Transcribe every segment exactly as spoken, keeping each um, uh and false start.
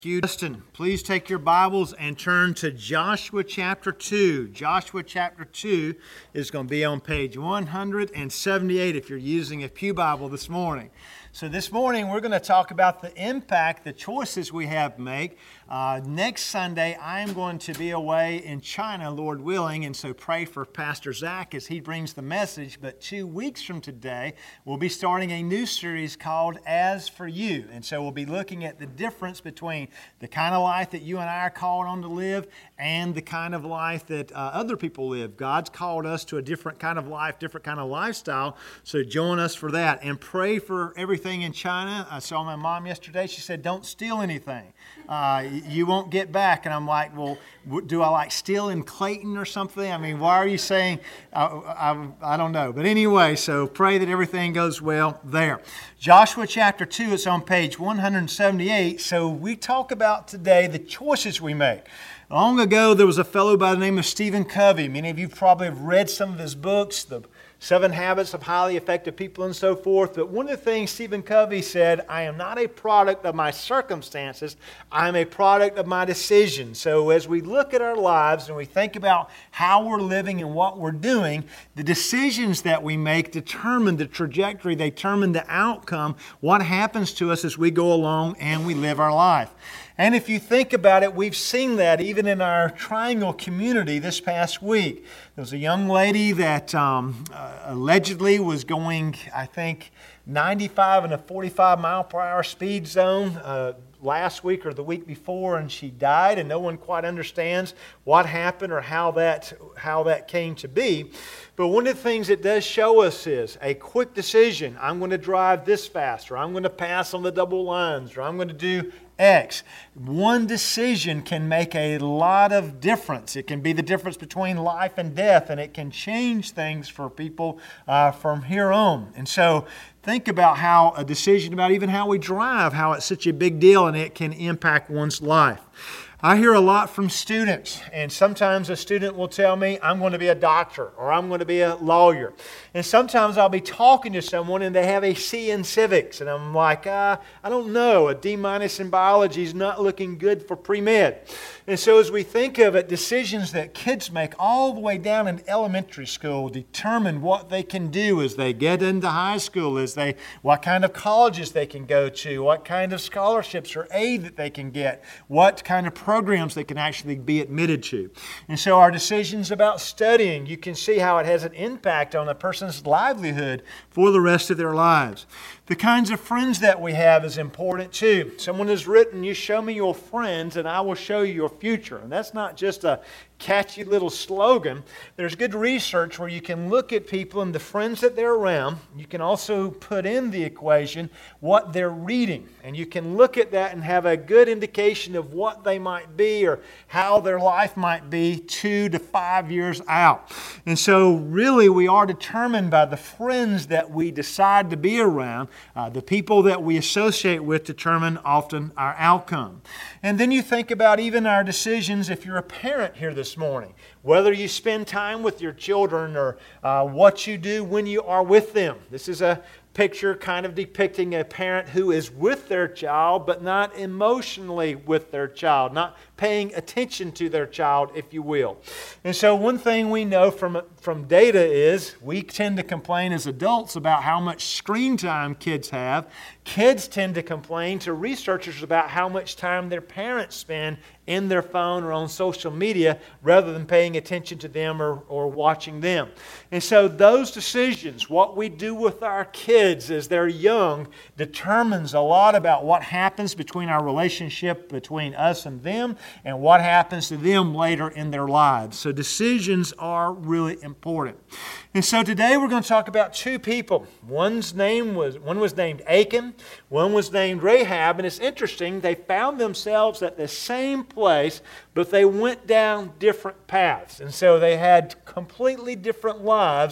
Thank you, Justin. Please take your Bibles and turn to Joshua chapter two. Joshua chapter two is going to be on page one seventy-eight if you're using a Pew Bible this morning. So this morning we're going to talk about the impact the choices we have make. Uh, next Sunday I am going to be away in China, Lord willing, and so pray for Pastor Zach as he brings the message. But two weeks from today we'll be starting a new series called As For You. And so we'll be looking at the difference between the kind of life that you and I are called on to live and the kind of life that uh, other people live. God's called us to a different kind of life, different kind of lifestyle. So join us for that and pray for everything in China. I saw my mom yesterday. She said, don't steal anything. Uh, you won't get back. And I'm like, well, do I like steal in Clayton or something? I mean, why are you saying, uh, I, I don't know. But anyway, so pray that everything goes well there. Joshua chapter two, it's on page one seventy-eight. So we talk about today the choices we make. Long ago, there was a fellow by the name of Stephen Covey. Many of you probably have read some of his books, The Seven Habits of Highly Effective People and so forth. But one of the things Stephen Covey said, I am not a product of my circumstances. I am a product of my decisions. So as we look at our lives and we think about how we're living and what we're doing, the decisions that we make determine the trajectory, they determine the outcome, what happens to us as we go along and we live our life. And if you think about it, we've seen that even in our Triangle community this past week. There was a young lady that um, uh, allegedly was going, I think, ninety-five in a forty-five mile per hour speed zone uh, last week or the week before, and she died, and no one quite understands what happened or how that, how that came to be. But one of the things it does show us is a quick decision. I'm going to drive this fast, or I'm going to pass on the double lines, or I'm going to do X. One decision can make a lot of difference. It can be the difference between life and death, and it can change things for people uh, from here on. And so think about how a decision about even how we drive, how it's such a big deal, and it can impact one's life. I hear a lot from students, and sometimes a student will tell me, I'm going to be a doctor, or I'm going to be a lawyer. And sometimes I'll be talking to someone and they have a C in civics, and I'm like, uh, I don't know, a D minus in biology is not looking good for pre-med. And so as we think of it, decisions that kids make all the way down in elementary school determine what they can do as they get into high school, as they, what kind of colleges they can go to, what kind of scholarships or aid that they can get, what kind of programs they can actually be admitted to. And so our decisions about studying, you can see how it has an impact on a person's livelihood for the rest of their lives. The kinds of friends that we have is important too. Someone has written, you show me your friends and I will show you your future. And that's not just a catchy little slogan. There's good research where you can look at people and the friends that they're around. You can also put in the equation what they're reading. And you can look at that and have a good indication of what they might be or how their life might be two to five years out. And so really we are determined by the friends that we decide to be around. Uh, the people that we associate with determine often our outcome. And then you think about even our decisions if you're a parent here this morning. Whether you spend time with your children or uh, what you do when you are with them. This is a picture kind of depicting a parent who is with their child but not emotionally with their child, not paying attention to their child, if you will. And so one thing we know from, from data is we tend to complain as adults about how much screen time kids have. Kids tend to complain to researchers about how much time their parents spend in their phone or on social media rather than paying attention to them or, or watching them. And so those decisions, what we do with our kids as they're young, determines a lot about what happens between our relationship between us and them and what happens to them later in their lives. So decisions are really important. And so today we're going to talk about two people. One's name was one was named Achan, one was named Rahab, and it's interesting, they found themselves at the same place, but they went down different paths. And so they had completely different lives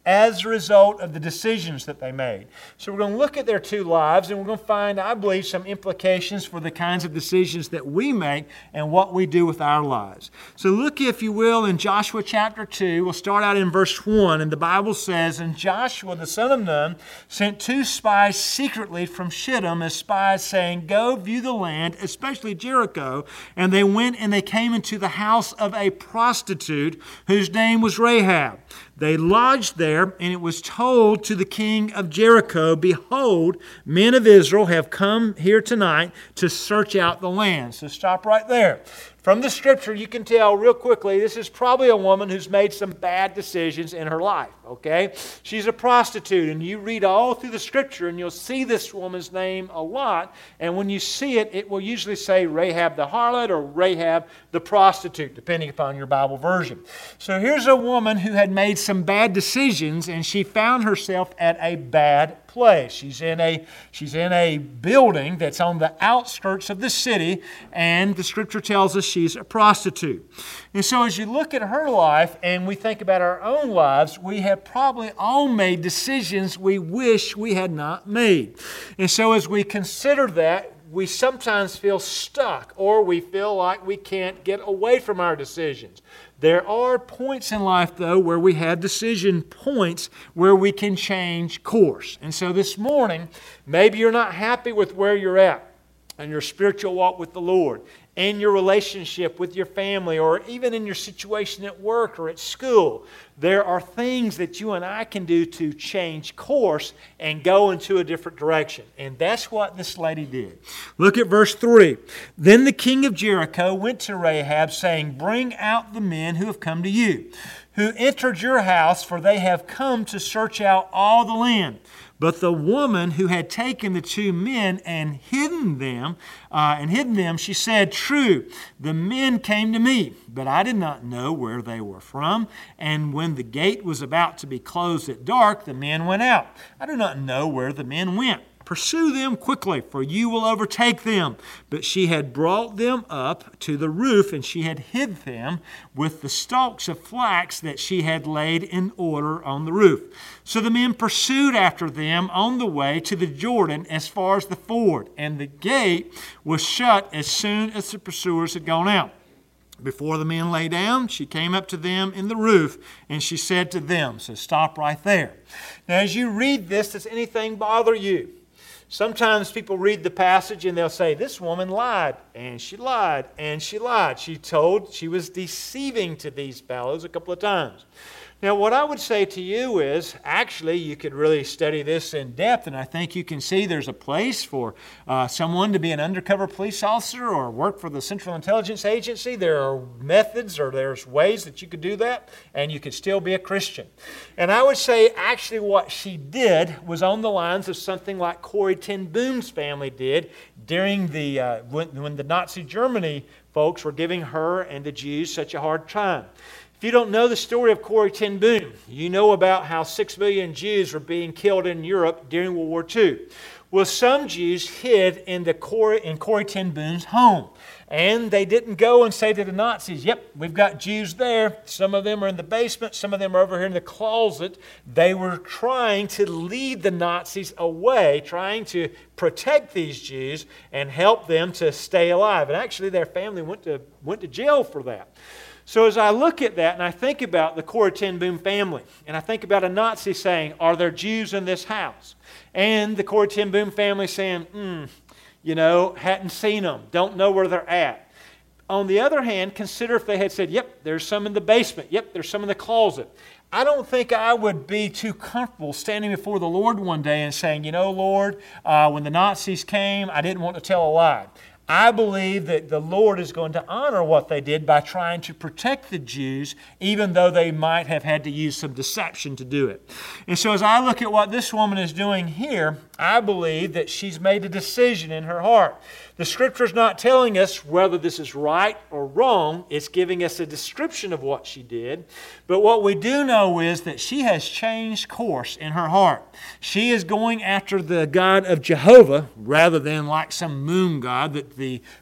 as a result of the decisions that they made. So we're going to look at their two lives, and we're going to find, I believe, some implications for the kinds of decisions that we make and what we do with our lives. So look, if you will, in Joshua chapter two. We'll start out in verse one, and the Bible says, "And Joshua the son of Nun sent two spies secretly from Shittim as spies, saying, 'Go view the land, especially Jericho.' And they went and they came into the house of a prostitute whose name was Rahab. They lodged there, and it was told to the king of Jericho, 'Behold, men of Israel have come here tonight to search out the land.'" So stop right there. From the Scripture, you can tell real quickly this is probably a woman who's made some bad decisions in her life, okay? She's a prostitute, and you read all through the Scripture, and you'll see this woman's name a lot. And when you see it, it will usually say Rahab the harlot or Rahab the prostitute, depending upon your Bible version. So here's a woman who had made some bad decisions, and she found herself at a bad place. She's in a she's in a building that's on the outskirts of the city, and the Scripture tells us she's a prostitute. And so as you look at her life and we think about our own lives, we have probably all made decisions we wish we had not made. And so as we consider that, we sometimes feel stuck, or we feel like we can't get away from our decisions. There are points in life, though, where we have decision points where we can change course. And so this morning, maybe you're not happy with where you're at in your spiritual walk with the Lord, in your relationship with your family, or even in your situation at work or at school. There are things that you and I can do to change course and go into a different direction. And that's what this lady did. Look at verse three. "Then the king of Jericho went to Rahab, saying, 'Bring out the men who have come to you, who entered your house, for they have come to search out all the land.' But the woman who had taken the two men and hidden them, uh, and hidden them, she said, 'True, the men came to me, but I did not know where they were from. And when the gate was about to be closed at dark, the men went out. I do not know where the men went. Pursue them quickly, for you will overtake them.' But she had brought them up to the roof, and she had hid them with the stalks of flax that she had laid in order on the roof. So the men pursued after them on the way to the Jordan as far as the ford, and the gate was shut as soon as the pursuers had gone out. Before the men lay down, she came up to them in the roof, and she said to them,'" so stop right there. Now as you read this, does anything bother you? Sometimes people read the passage and they'll say, "This woman lied, and she lied, and she lied." She told, she was deceiving to these fellows a couple of times. Now, what I would say to you is, actually, you could really study this in depth, and I think you can see there's a place for uh, someone to be an undercover police officer or work for the Central Intelligence Agency. There are methods, or there's ways that you could do that, and you could still be a Christian. And I would say, actually, what she did was on the lines of something like Corrie ten Boom's family did during the uh, when, when the Nazi Germany folks were giving her and the Jews such a hard time. If you don't know the story of Corrie ten Boom, you know about how six million Jews were being killed in Europe during World War Two. Well, some Jews hid in, the Corrie, in Corrie ten Boom's home. And they didn't go and say to the Nazis, "Yep, we've got Jews there. Some of them are in the basement. Some of them are over here in the closet." They were trying to lead the Nazis away, trying to protect these Jews and help them to stay alive. And actually, their family went to, went to jail for that. So as I look at that and I think about the Corrie ten Boom family, and I think about a Nazi saying, "Are there Jews in this house?" And the Corrie ten Boom family saying, hmm, you know, hadn't seen them, don't know where they're at. On the other hand, consider if they had said, "Yep, there's some in the basement. Yep, there's some in the closet." I don't think I would be too comfortable standing before the Lord one day and saying, "You know, Lord, uh, when the Nazis came, I didn't want to tell a lie." I believe that the Lord is going to honor what they did by trying to protect the Jews, even though they might have had to use some deception to do it. And so as I look at what this woman is doing here, I believe that she's made a decision in her heart. The Scripture's not telling us whether this is right or wrong. It's giving us a description of what she did. But what we do know is that she has changed course in her heart. She is going after the God of Jehovah rather than like some moon god that the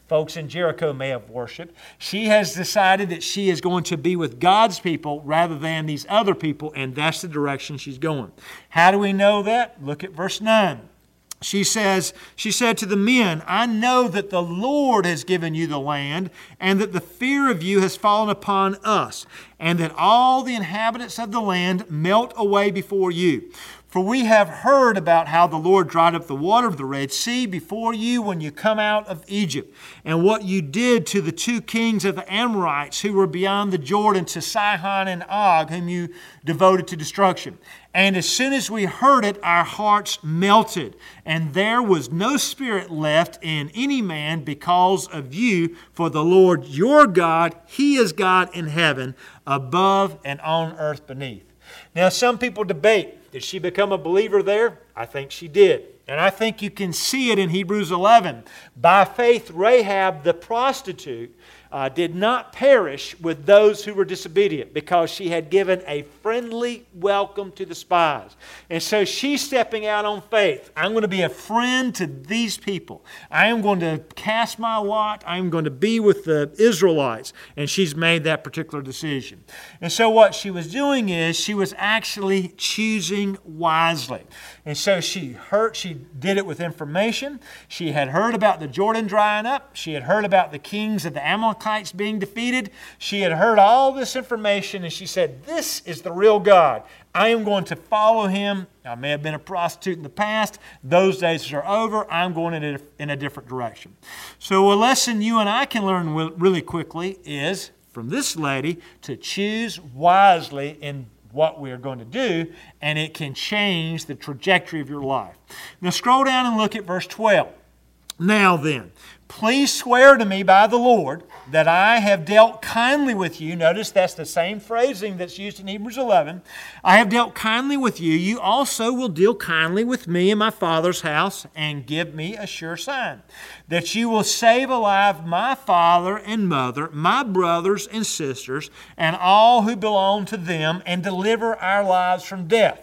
folks in Jericho may have worshiped. She has decided that she is going to be with God's people rather than these other people, and that's the direction she's going. How do we know that? Look at verse nine. She says, she said to the men, I know that the Lord has given you the land, and that the fear of you has fallen upon us, and that all the inhabitants of the land melt away before you. For we have heard about how the Lord dried up the water of the Red Sea before you when you come out of Egypt, and what you did to the two kings of the Amorites who were beyond the Jordan, to Sihon and Og, whom you devoted to destruction. And as soon as we heard it, our hearts melted, and there was no spirit left in any man because of you. For the Lord your God, He is God in heaven, above and on earth beneath. Now, some people debate, did she become a believer there? I think she did. And I think you can see it in Hebrews eleven. By faith, Rahab the prostitute uh, did not perish with those who were disobedient, because she had given a friendly welcome to the spies. And so she's stepping out on faith. I'm going to be a friend to these people. I am going to cast my lot. I'm going to be with the Israelites. And she's made that particular decision. And so what she was doing is she was actually choosing wisely. And so she heard, she did it with information. She had heard about the Jordan drying up. She had heard about the kings of the Amalekites being defeated. She had heard all this information, and she said, this is the real God. I am going to follow Him. I may have been a prostitute in the past. Those days are over. I'm going in a, in a different direction. So a lesson you and I can learn really quickly is, from this lady, to choose wisely in what we are going to do, and it can change the trajectory of your life. Now scroll down and look at verse twelve. Now then, please swear to me by the Lord that I have dealt kindly with you. Notice that's the same phrasing that's used in Hebrews eleven. I have dealt kindly with you. You also will deal kindly with me in my Father's house, and give me a sure sign that you will save alive my father and mother, my brothers and sisters, and all who belong to them, and deliver our lives from death.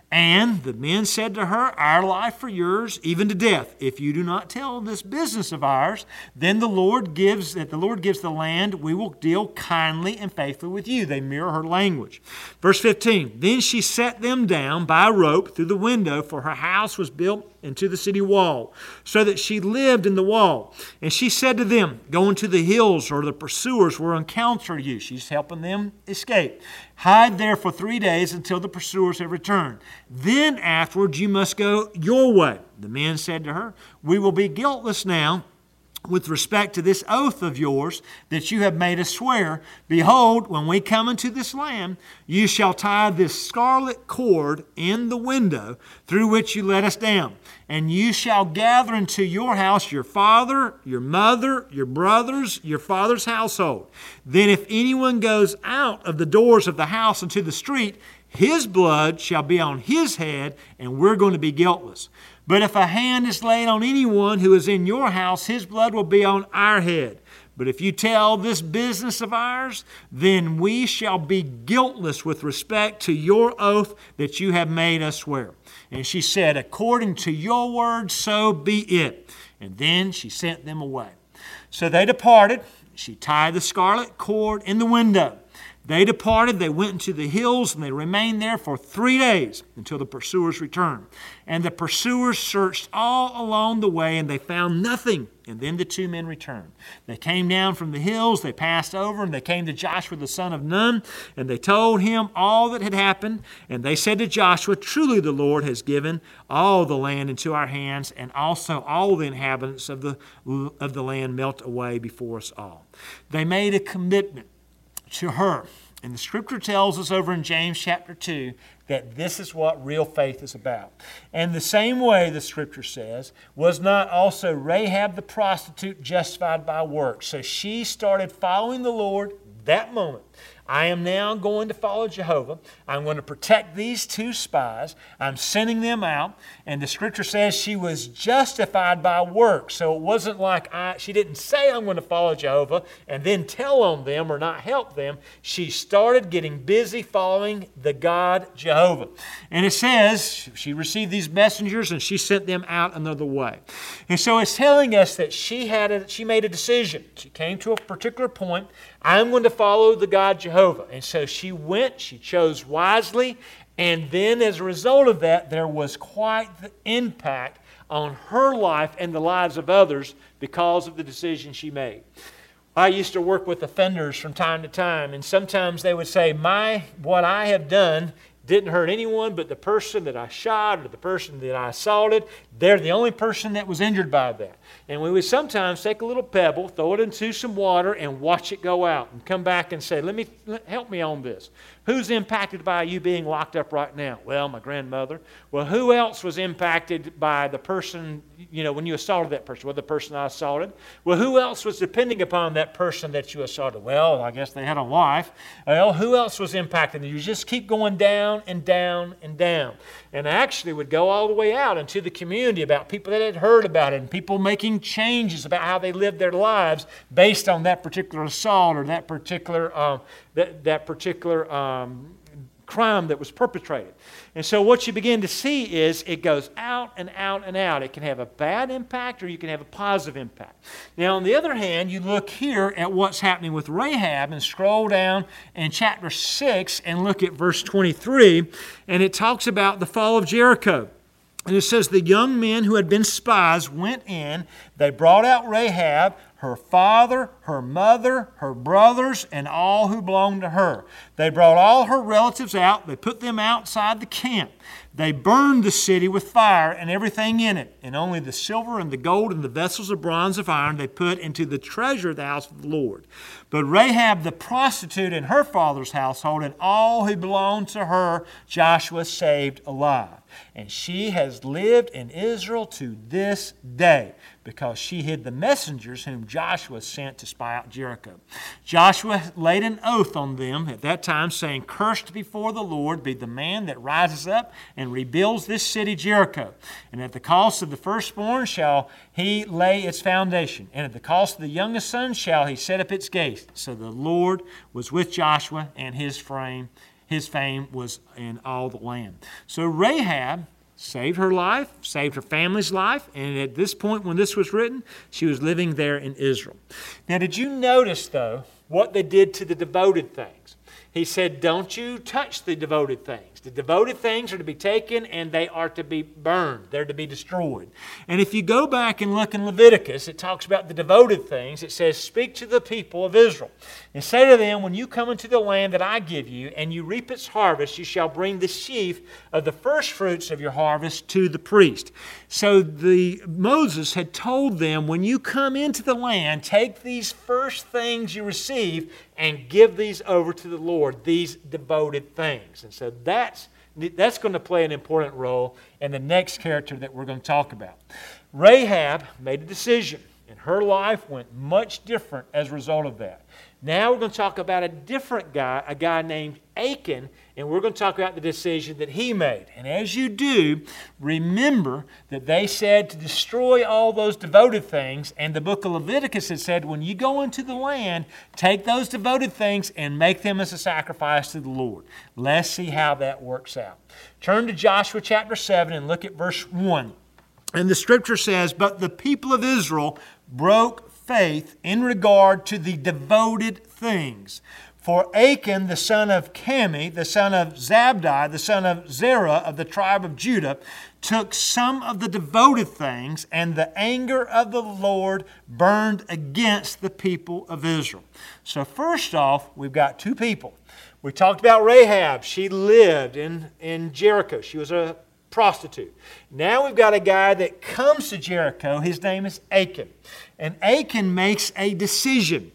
And the men said to her, our life for yours, even to death. If you do not tell this business of ours, then the Lord gives that the Lord gives the land, we will deal kindly and faithfully with you. They mirror her language. Verse fifteen, then she set them down by a rope through the window, for her house was built into the city wall, so that she lived in the wall. And she said to them, go into the hills, or the pursuers will encounter you. She's helping them escape. Hide there for three days until the pursuers have returned. Then afterwards you must go your way. The men said to her, we will be guiltless now with respect to this oath of yours that you have made us swear. Behold, when we come into this land, you shall tie this scarlet cord in the window through which you let us down. And you shall gather into your house your father, your mother, your brothers, your father's household. Then if anyone goes out of the doors of the house into the street, his blood shall be on his head, and we're going to be guiltless. But if a hand is laid on anyone who is in your house, his blood will be on our head. But if you tell this business of ours, then we shall be guiltless with respect to your oath that you have made us swear. And she said, according to your word, so be it. And then she sent them away. So they departed. She tied the scarlet cord in the window. They departed, they went into the hills, and they remained there for three days until the pursuers returned. And the pursuers searched all along the way, and they found nothing. And then the two men returned. They came down from the hills, they passed over, and they came to Joshua the son of Nun, and they told him all that had happened. And they said to Joshua, truly the Lord has given all the land into our hands, and also all the inhabitants of the, of the land melt away before us all. They made a commitment to her. And the scripture tells us over in James chapter two that this is what real faith is about. And the same way, the scripture says, was not also Rahab the prostitute justified by works? So she started following the Lord that moment. I am now going to follow Jehovah. I'm going to protect these two spies. I'm sending them out. And the scripture says she was justified by works. So it wasn't like I, she didn't say I'm going to follow Jehovah and then tell on them or not help them. She started getting busy following the God Jehovah. And it says she received these messengers and she sent them out another way. And so it's telling us that she had a, she made a decision. She came to a particular point. I'm going to follow the God Jehovah. And so she went, she chose wisely, and then as a result of that, there was quite the impact on her life and the lives of others because of the decision she made. I used to work with offenders from time to time, and sometimes they would say, "My what I have done didn't hurt anyone but the person that I shot or the person that I assaulted. They're the only person that was injured by that." And we would sometimes take a little pebble, throw it into some water, and watch it go out and come back and say, let me help me on this. Who's impacted by you being locked up right now? Well, my grandmother. Well, who else was impacted by the person, you know, when you assaulted that person? Well, the person I assaulted. Well, who else was depending upon that person that you assaulted? Well, I guess they had a wife. Well, who else was impacted? And you just keep going down and down and down. And I actually would go all the way out into the community about people that had heard about it and people making changes about how they lived their lives based on that particular assault or that particular um, that, that particular um, crime that was perpetrated. And so what you begin to see is it goes out and out and out. It can have a bad impact or you can have a positive impact. Now, on the other hand, you look here at what's happening with Rahab and scroll down in chapter six and look at verse twenty-three, and it talks about the fall of Jericho. And it says, the young men who had been spies went in, they brought out Rahab, her father, her mother, her brothers, and all who belonged to her. They brought all her relatives out. They put them outside the camp. They burned the city with fire and everything in it. And only the silver and the gold and the vessels of bronze of iron they put into the treasure of the house of the Lord. But Rahab the prostitute and her father's household and all who belonged to her, Joshua saved alive. And she has lived in Israel to this day, because she hid the messengers whom Joshua sent to spy out Jericho. Joshua laid an oath on them at that time, saying, cursed before the Lord be the man that rises up and rebuilds this city Jericho. And at the cost of the firstborn shall he lay its foundation, and at the cost of the youngest son shall he set up its gates. So the Lord was with Joshua, and his fame, his fame was in all the land. So Rahab saved her life, saved her family's life, and at this point when this was written, she was living there in Israel. Now, did you notice, though, what they did to the devoted things? He said, don't you touch the devoted things. The devoted things are to be taken and they are to be burned. They're to be destroyed. And if you go back and look in Leviticus, it talks about the devoted things. It says, speak to the people of Israel and say to them, when you come into the land that I give you and you reap its harvest, you shall bring the sheaf of the first fruits of your harvest to the priest. So the Moses had told them, when you come into the land, take these first things you receive and give these over to the Lord, these devoted things. And so that's, that's going to play an important role in the next character that we're going to talk about. Rahab made a decision, and her life went much different as a result of that. Now we're going to talk about a different guy, a guy named Achan, and we're going to talk about the decision that he made. And as you do, remember that they said to destroy all those devoted things, and the book of Leviticus had said, when you go into the land, take those devoted things and make them as a sacrifice to the Lord. Let's see how that works out. Turn to Joshua chapter seven and look at verse one. And the scripture says, but the people of Israel broke faith in regard to the devoted things. For Achan, the son of Cami, the son of Zabdi, the son of Zerah of the tribe of Judah, took some of the devoted things, and the anger of the Lord burned against the people of Israel. So first off, we've got two people. We talked about Rahab. She lived in, in Jericho. She was a prostitute. Now we've got a guy that comes to Jericho. His name is Achan. And Achan makes a decision.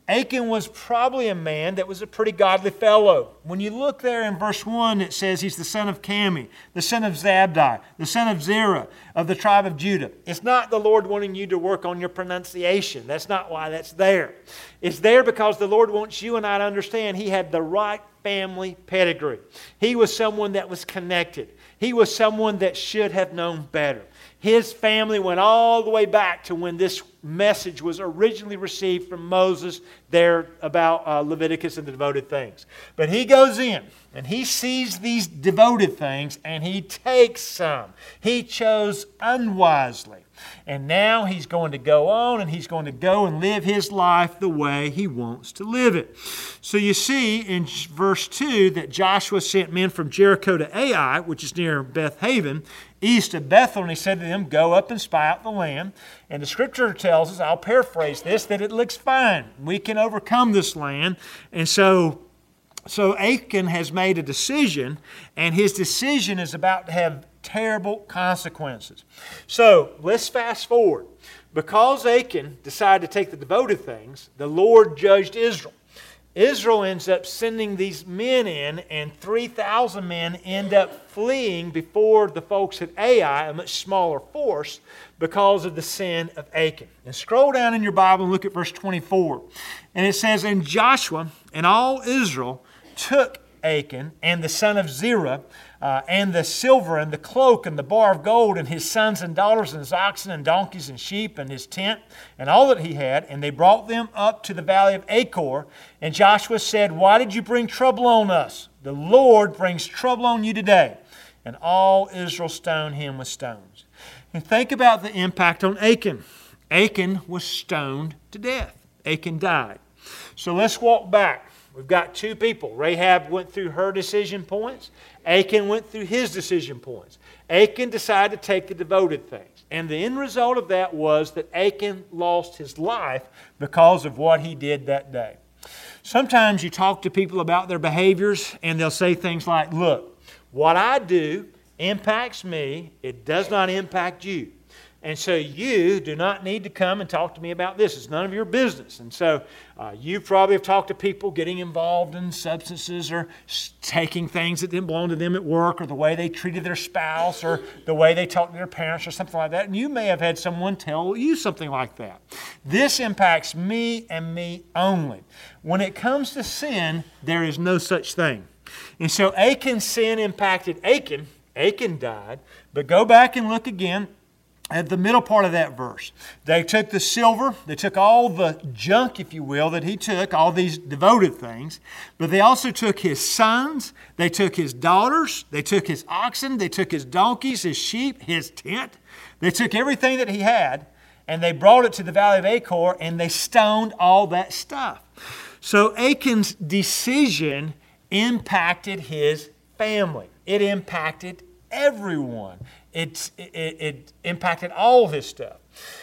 Achan was probably a man that was a pretty godly fellow. When you look there in verse one, it says he's the son of Cami, the son of Zabdi, the son of Zerah, of the tribe of Judah. It's not the Lord wanting you to work on your pronunciation. That's not why that's there. It's there because the Lord wants you and I to understand he had the right family pedigree. He was someone that was connected. He was someone that should have known better. His family went all the way back to when this message was originally received from Moses there about uh, Leviticus and the devoted things. But he goes in and he sees these devoted things and he takes some. He chose unwisely. And now he's going to go on and he's going to go and live his life the way he wants to live it. So you see in verse two that Joshua sent men from Jericho to Ai, which is near Beth Haven, east of Bethel, and he said to them, go up and spy out the land. And the scripture tells us, I'll paraphrase this, that it looks fine. We can overcome this land. And so, so Achan has made a decision, and his decision is about to have terrible consequences. So let's fast forward. Because Achan decided to take the devoted things, the Lord judged Israel. Israel ends up sending these men in, and three thousand men end up fleeing before the folks at Ai, a much smaller force, because of the sin of Achan. And scroll down in your Bible and look at verse twenty-four. And it says, and Joshua and all Israel took Achan and the son of Zerah, uh, and the silver and the cloak and the bar of gold and his sons and daughters and his oxen and donkeys and sheep and his tent and all that he had, and they brought them up to the valley of Achor. And Joshua said, why did you bring trouble on us? The Lord brings trouble on you today. And all Israel stoned him with stones. And think about the impact on Achan. Achan was stoned to death. Achan died. So let's walk back. We've got two people. Rahab went through her decision points. Achan went through his decision points. Achan decided to take the devoted things. And the end result of that was that Achan lost his life because of what he did that day. Sometimes you talk to people about their behaviors and they'll say things like, look, what I do impacts me. It does not impact you. And so you do not need to come and talk to me about this. It's none of your business. And so uh, you probably have talked to people getting involved in substances or taking things that didn't belong to them at work, or the way they treated their spouse, or the way they talked to their parents, or something like that. And you may have had someone tell you something like that. This impacts me and me only. When it comes to sin, there is no such thing. And so Achan's sin impacted Achan. Achan died. But go back and look again at the middle part of that verse. They took the silver, they took all the junk, if you will, that he took, all these devoted things, but they also took his sons, they took his daughters, they took his oxen, they took his donkeys, his sheep, his tent. They took everything that he had, and they brought it to the valley of Achor, and they stoned all that stuff. So Achan's decision impacted his family. It impacted everyone. It, it, it impacted all his stuff.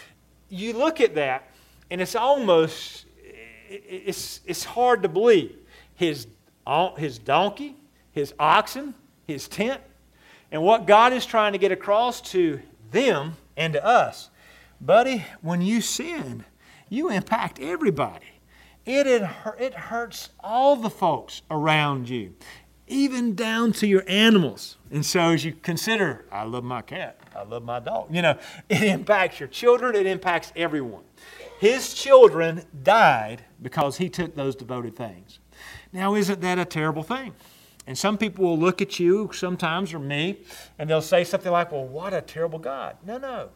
You look at that, and it's almost, it's, it's hard to believe. His, his donkey, his oxen, his tent, and what God is trying to get across to them and to us. Buddy, when you sin, you impact everybody. It, it, it hurts all the folks around you, even down to your animals. And so as you consider, I love my cat, I love my dog, you know, it impacts your children, it impacts everyone. His children died because he took those devoted things. Now, isn't that a terrible thing? And some people will look at you sometimes, or me, and they'll say something like, well, what a terrible God. No, no.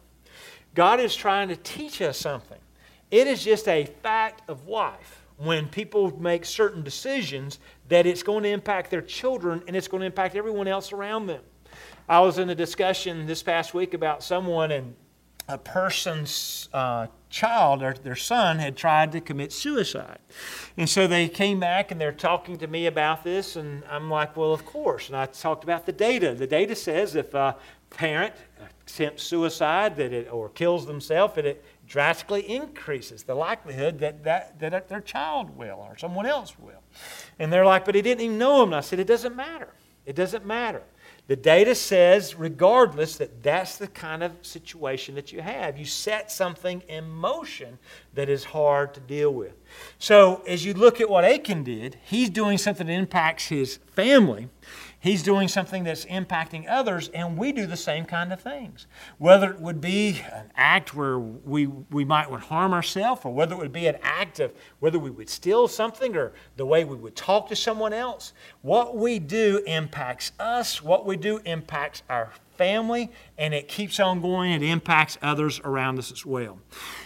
God is trying to teach us something. It is just a fact of life. When people make certain decisions, that it's going to impact their children and it's going to impact everyone else around them. I was in a discussion this past week about someone, and a person's uh, child, or their son, had tried to commit suicide. And so they came back and they're talking to me about this, and I'm like, well, of course. And I talked about the data. The data says if a parent attempts suicide that it, or kills themselves, that it drastically increases the likelihood that, that, that their child will, or someone else will. And they're like, but he didn't even know him. And I said, it doesn't matter. It doesn't matter. The data says, regardless, that that's the kind of situation that you have. You set something in motion that is hard to deal with. So as you look at what Achan did, he's doing something that impacts his family. He's doing something that's impacting others, and we do the same kind of things. Whether it would be an act where we, we might would harm ourselves, or whether it would be an act of whether we would steal something, or the way we would talk to someone else. What we do impacts us. What we do impacts our family, and it keeps on going. It impacts others around us as well.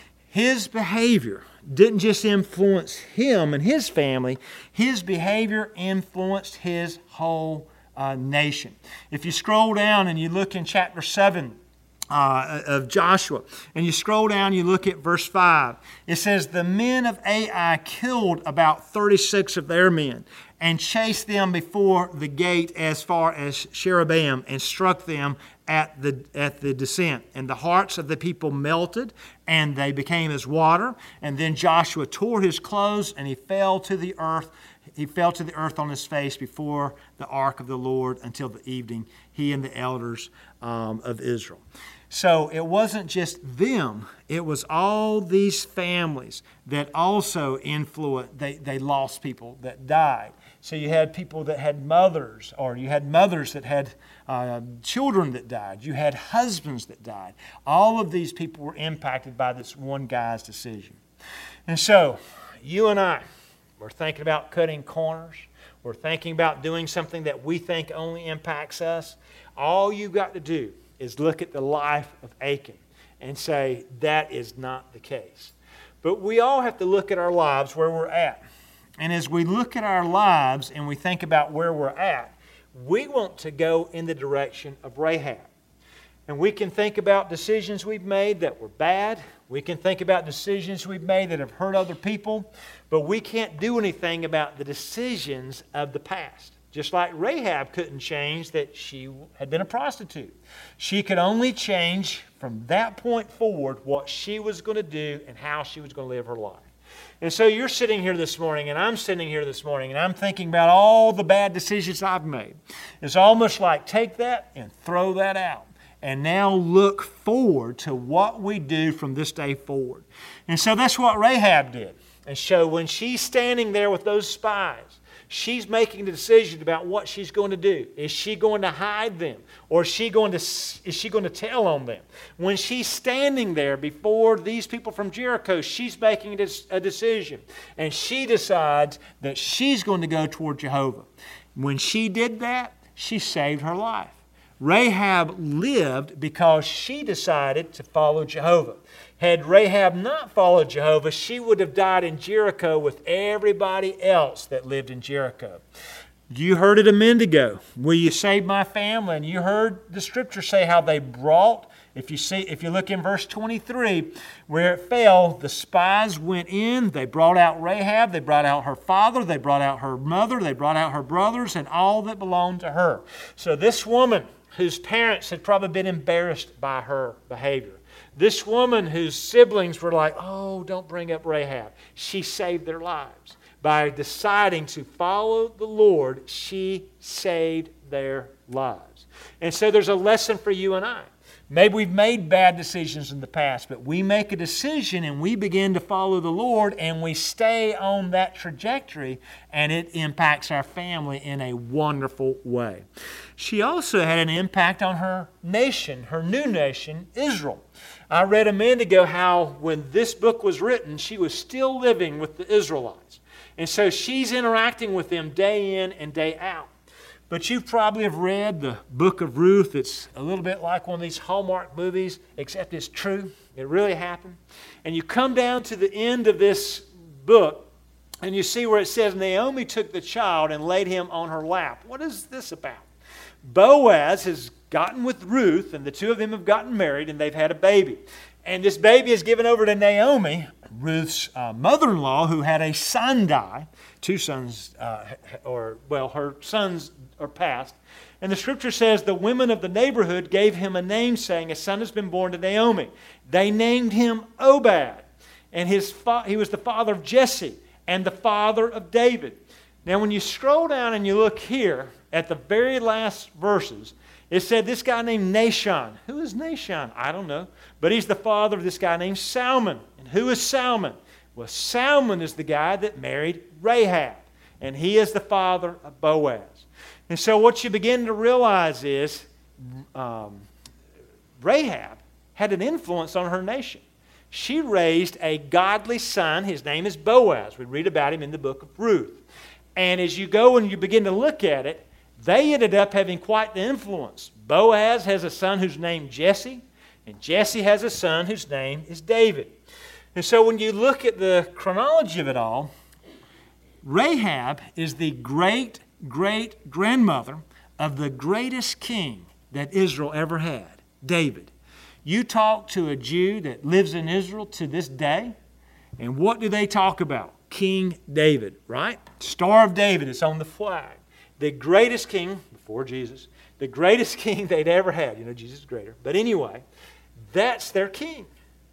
His behavior didn't just influence him and his family. His behavior influenced his whole uh, nation. If you scroll down and you look in chapter seven uh, of Joshua, and you scroll down, you look at verse five, it says, the men of Ai killed about thirty-six of their men, and chased them before the gate as far as Sherebaim, and struck them at the at the descent. And the hearts of the people melted, and they became as water. And then Joshua tore his clothes, and he fell to the earth. He fell to the earth on his face before the ark of the Lord until the evening, he and the elders um, of Israel. So it wasn't just them. It was all these families that also influenced, they, they lost people that died. So you had people that had mothers, or you had mothers that had uh, children that died. You had husbands that died. All of these people were impacted by this one guy's decision. And so you and I, we're thinking about cutting corners. We're thinking about doing something that we think only impacts us. All you've got to do is look at the life of Achan and say, that is not the case. But we all have to look at our lives where we're at. And as we look at our lives and we think about where we're at, we want to go in the direction of Rahab. And we can think about decisions we've made that were bad. We can think about decisions we've made that have hurt other people. But we can't do anything about the decisions of the past. Just like Rahab couldn't change that she had been a prostitute. She could only change from that point forward what she was going to do and how she was going to live her life. And so you're sitting here this morning, and I'm sitting here this morning, and I'm thinking about all the bad decisions I've made. It's almost like take that and throw that out. And now look forward to what we do from this day forward. And so that's what Rahab did. And so when she's standing there with those spies, she's making the decision about what she's going to do. Is she going to hide them? Or is she going to, is she going to tell on them? When she's standing there before these people from Jericho, she's making a decision. And she decides that she's going to go toward Jehovah. When she did that, she saved her life. Rahab lived because she decided to follow Jehovah. Had Rahab not followed Jehovah, she would have died in Jericho with everybody else that lived in Jericho. You heard it a minute ago. Will you save my family? And you heard the scripture say how they brought, if you see, if you look in verse twenty-three, where it fell, the spies went in, they brought out Rahab, they brought out her father, they brought out her mother, they brought out her brothers, and all that belonged to her. So this woman, whose parents had probably been embarrassed by her behavior, this woman whose siblings were like, oh, don't bring up Rahab, she saved their lives. By deciding to follow the Lord, she saved their lives. And so there's a lesson for you and I. Maybe we've made bad decisions in the past, but we make a decision and we begin to follow the Lord and we stay on that trajectory, and it impacts our family in a wonderful way. She also had an impact on her nation, her new nation, Israel. I read a minute ago how when this book was written, she was still living with the Israelites. And so she's interacting with them day in and day out. But you probably have read the book of Ruth. It's a little bit like one of these Hallmark movies, except it's true. It really happened. And you come down to the end of this book, and you see where it says, Naomi took the child and laid him on her lap. What is this about? Boaz has gotten with Ruth, and the two of them have gotten married, and they've had a baby. And this baby is given over to Naomi, Ruth's uh, mother-in-law, who had a son die. Two sons, uh, or, well, her sons are passed. And the scripture says the women of the neighborhood gave him a name, saying, a son has been born to Naomi. They named him Obed, and his fa- he was the father of Jesse and the father of David. Now, when you scroll down and you look here at the very last verses, It said this guy named Nahshon. Who is Nahshon? I don't know. But he's the father of this guy named Salmon. And who is Salmon? Well, Salmon is the guy that married Rahab. And he is the father of Boaz. And so what you begin to realize is um, Rahab had an influence on her nation. She raised a godly son. His name is Boaz. We read about him in the book of Ruth. And as you go and you begin to look at it, they ended up having quite the influence. Boaz has a son who's named Jesse, and Jesse has a son whose name is David. And so when you look at the chronology of it all, Rahab is the great-great-grandmother of the greatest king that Israel ever had, David. You talk to a Jew that lives in Israel to this day, and what do they talk about? King David, right? Star of David is on the flag. The greatest king, before Jesus, the greatest king they'd ever had. You know, Jesus is greater. But anyway, that's their king.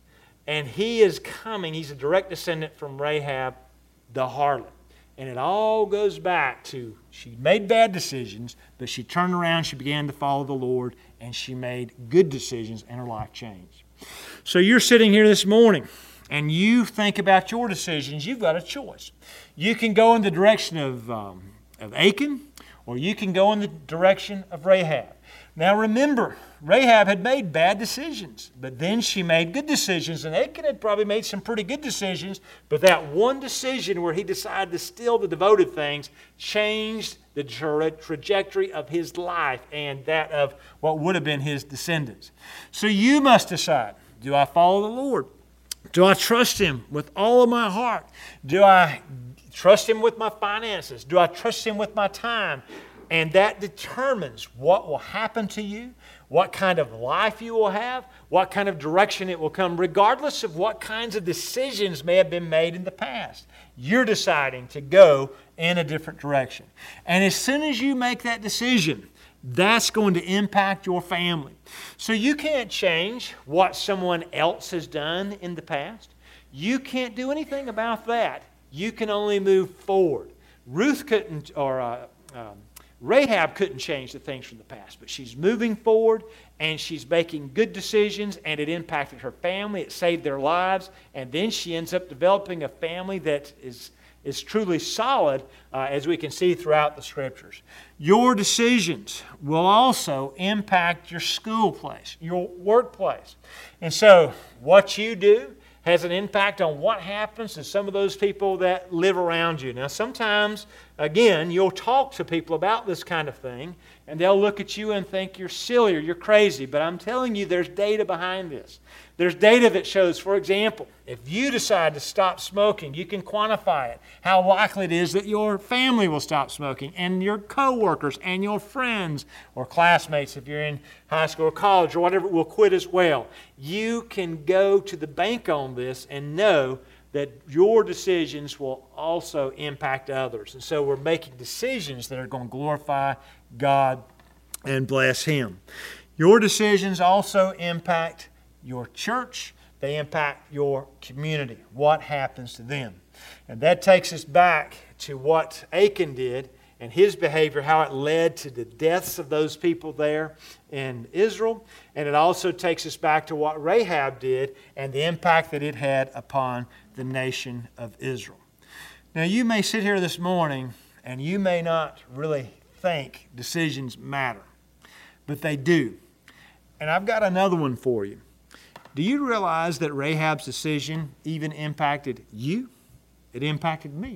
And he is coming. He's a direct descendant from Rahab, the harlot. And it all goes back to she made bad decisions, but she turned around, she began to follow the Lord, and she made good decisions, and her life changed. So you're sitting here this morning, and you think about your decisions. You've got a choice. You can go in the direction of, um, of Achan, or you can go in the direction of Rahab. Now remember, Rahab had made bad decisions, but then she made good decisions, and Achan had probably made some pretty good decisions, but that one decision where he decided to steal the devoted things changed the tra- trajectory of his life and that of what would have been his descendants. So you must decide, do I follow the Lord? Do I trust Him with all of my heart? Do I trust Him with my finances? Do I trust Him with my time? And that determines what will happen to you, what kind of life you will have, what kind of direction it will come, regardless of what kinds of decisions may have been made in the past. You're deciding to go in a different direction. And as soon as you make that decision, that's going to impact your family. So you can't change what someone else has done in the past. You can't do anything about that. You can only move forward. Ruth couldn't, or uh, um, Rahab couldn't change the things from the past, but she's moving forward and she's making good decisions, and it impacted her family. It saved their lives, and then she ends up developing a family that is, is truly solid, uh, as we can see throughout the Scriptures. Your decisions will also impact your school place, your workplace. And so what you do has an impact on what happens to some of those people that live around you. Now, sometimes, again, you'll talk to people about this kind of thing, and they'll look at you and think you're silly or you're crazy. But I'm telling you, there's data behind this. There's data that shows, for example, if you decide to stop smoking, you can quantify it, how likely it is that your family will stop smoking, and your coworkers and your friends or classmates, if you're in high school or college or whatever, will quit as well. You can go to the bank on this and know that your decisions will also impact others. And so we're making decisions that are going to glorify God and bless Him. Your decisions also impact your church. They impact your community, what happens to them. And that takes us back to what Achan did and his behavior, how it led to the deaths of those people there in Israel. And it also takes us back to what Rahab did and the impact that it had upon the nation of Israel. Now, you may sit here this morning and you may not really think decisions matter, but they do. And I've got another one for you. Do you realize that Rahab's decision even impacted you? It impacted me.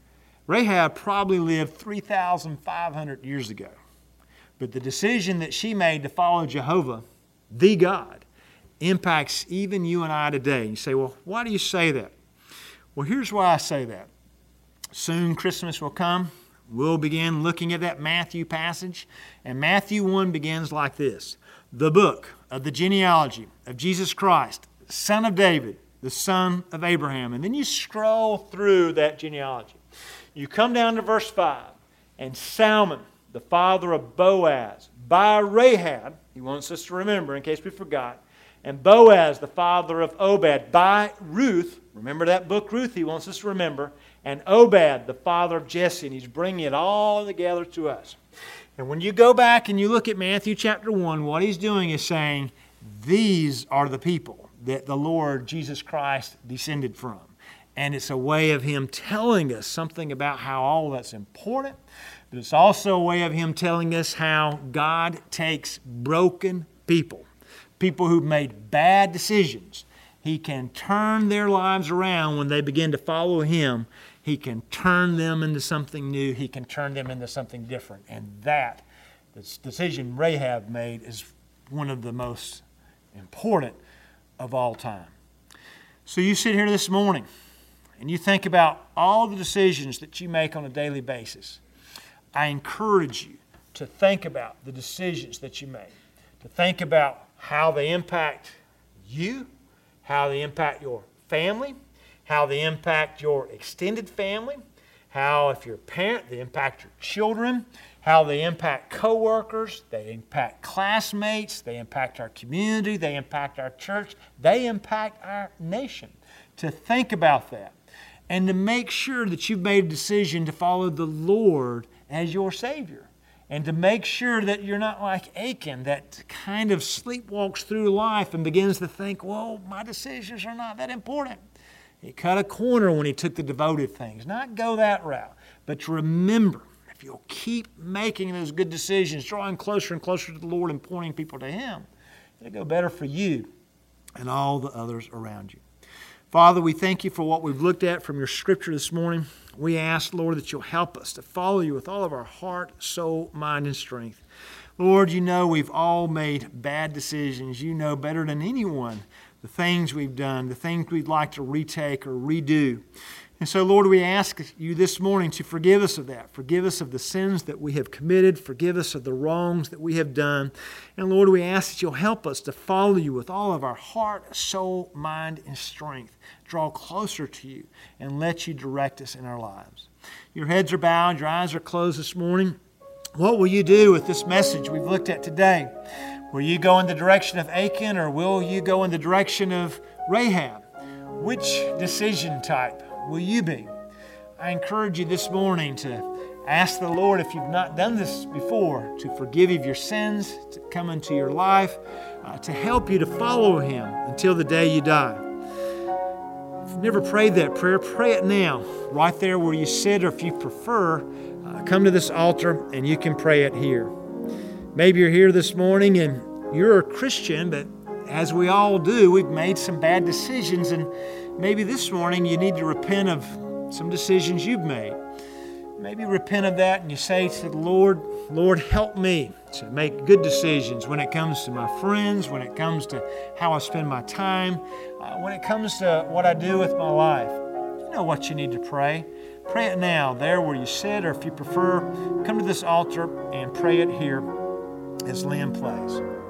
Rahab probably lived three thousand five hundred years ago. But the decision that she made to follow Jehovah, the God, impacts even you and I today. And you say, well, why do you say that? Well, here's why I say that. Soon Christmas will come. We'll begin looking at that Matthew passage. And Matthew one begins like this. The book of the genealogy of Jesus Christ, son of David, the son of Abraham. And then you scroll through that genealogy. You come down to verse five. And Salmon, the father of Boaz, by Rahab, he wants us to remember in case we forgot, and Boaz, the father of Obed, by Ruth, remember that book Ruth he wants us to remember, and Obed, the father of Jesse, and he's bringing it all together to us. And when you go back and you look at Matthew chapter one, what he's doing is saying, these are the people that the Lord Jesus Christ descended from. And it's a way of him telling us something about how all that's important, but it's also a way of him telling us how God takes broken people, people who've made bad decisions. He can turn their lives around when they begin to follow him. He can turn them into something new. He can turn them into something different. And that, this decision Rahab made, is one of the most important of all time. So you sit here this morning and you think about all the decisions that you make on a daily basis. I encourage you to think about the decisions that you make, to think about how they impact you, how they impact your family, how they impact your extended family, how, if you're a parent, they impact your children, how they impact coworkers, they impact classmates, they impact our community, they impact our church, they impact our nation. To think about that and to make sure that you've made a decision to follow the Lord as your Savior. And to make sure that you're not like Achan, that kind of sleepwalks through life and begins to think, well, my decisions are not that important. He cut a corner when he took the devoted things. Not go that route, but to remember, if you'll keep making those good decisions, drawing closer and closer to the Lord and pointing people to him, it'll go better for you and all the others around you. Father, we thank you for what we've looked at from your scripture this morning. We ask, Lord, that you'll help us to follow you with all of our heart, soul, mind, and strength. Lord, you know we've all made bad decisions. You know better than anyone the things we've done, the things we'd like to retake or redo. And so, Lord, we ask you this morning to forgive us of that. Forgive us of the sins that we have committed. Forgive us of the wrongs that we have done. And, Lord, we ask that you'll help us to follow you with all of our heart, soul, mind, and strength. Draw closer to you and let you direct us in our lives. Your heads are bowed, your eyes are closed this morning. What will you do with this message we've looked at today? Will you go in the direction of Achan, or will you go in the direction of Rahab? Which decision type will you be? I encourage you this morning to ask the Lord, if you've not done this before, to forgive you of your sins, to come into your life, uh, to help you to follow him until the day you die. If you've never prayed that prayer, pray it now, right there where you sit, or if you prefer, uh, come to this altar and you can pray it here. Maybe you're here this morning and you're a Christian, but as we all do, we've made some bad decisions, and maybe this morning you need to repent of some decisions you've made. Maybe repent of that and you say to the Lord, Lord, help me to make good decisions when it comes to my friends, when it comes to how I spend my time, uh, when it comes to what I do with my life. You know what you need to pray. Pray it now, there where you sit, or if you prefer, come to this altar and pray it here as Lynn plays.